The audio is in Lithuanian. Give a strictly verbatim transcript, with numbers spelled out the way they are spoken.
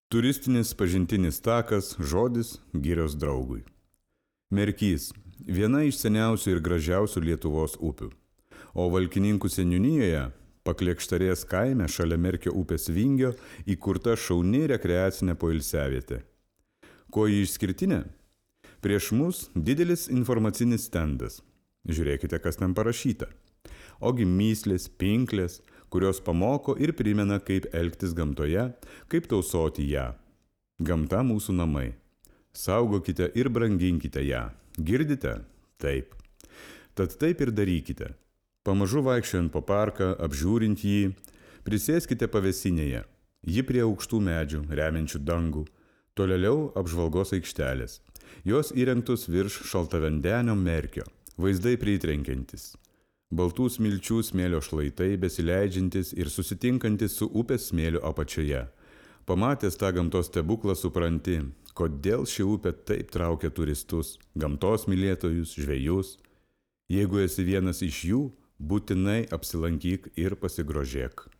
Turistinis pažintinis takas, žodis girios draugui. Merkys – viena iš seniausių ir gražiausių Lietuvos upių. O Valkininkų seniūnijoje, Paklėkštarės kaime šalia Merkio upės vingio, įkurta šauni rekreacinė poilsiavietė. Kuo ji išskirtinė? Prieš mus didelis informacinis stendas. Žiūrėkite, kas ten parašyta. Ogi myslės, pinklės, kurios pamoko ir primena, kaip elgtis gamtoje, kaip tausoti ją. Gamta mūsų namai. Saugokite ir branginkite ją. Girdite? Taip. Tad taip ir darykite. Pamažu vaikščiojant po parką, apžiūrint jį, prisėskite pavėsinėje. Ji prie aukštų medžių, remiančių dangų. Tolėliau apžvalgos aikštelės. Jos įrengtos virš šaltavandenio Merkio. Vaizdai pritrenkiantis. Baltų smilčių smėlio šlaitai besileidžiantis ir susitinkantis su upės smėlio apačioje. Pamatęs tą gamtos stebuklą supranti, kodėl ši upė taip traukia turistus, gamtos mylėtojus, žvejus. Jeigu esi vienas iš jų, būtinai apsilankyk ir pasigrožėk.